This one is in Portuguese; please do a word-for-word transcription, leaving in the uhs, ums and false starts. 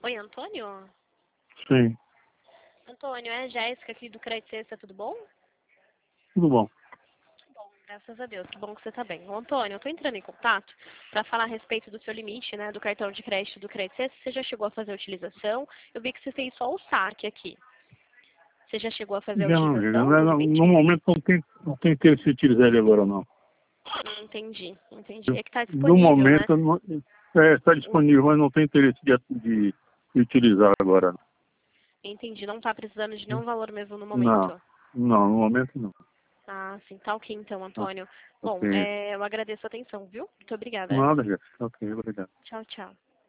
Oi, Antônio? Sim, Antônio, é a Jéssica aqui do Crédito Sexta, tudo bom? tudo bom. Bom, graças a Deus, que bom que você está bem. Ô, Antônio, eu estou entrando em contato para falar a respeito do seu limite, né, do cartão de crédito do Crédito Sexta. Você já chegou a fazer a utilização? Eu vi que você fez só o saque aqui. Você já chegou a fazer a Já não, já, utilização do não- limite? no momento não tem, não tem interesse em utilizar ele agora, não. Não entendi, entendi. É que está No disponível, né? momento não, é, está disponível, mas não tem interesse de, de, de utilizar agora. Entendi, não está precisando de nenhum valor mesmo no Não, momento. não, no momento não. Ah, sim, tá ok então, Ah, Antônio. Bom, ok. é, eu agradeço a atenção, viu? Muito obrigada. Nada, Jéssica. Ok, obrigado. Tchau, tchau.